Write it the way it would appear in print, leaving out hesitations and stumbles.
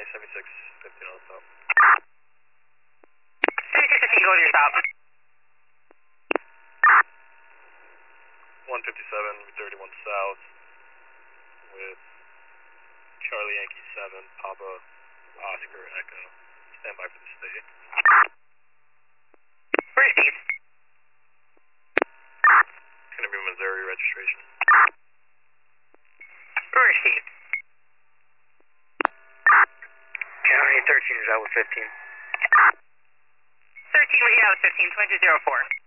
County, 7615 on the stop. 7615, go to your stop. 157, 31 south with Charlie Yankee 7, Papa Oscar Echo. Stand by for the state. Received. It's going to be Missouri registration. Received. County 13 is out with 15. 13, we have 15, 2204.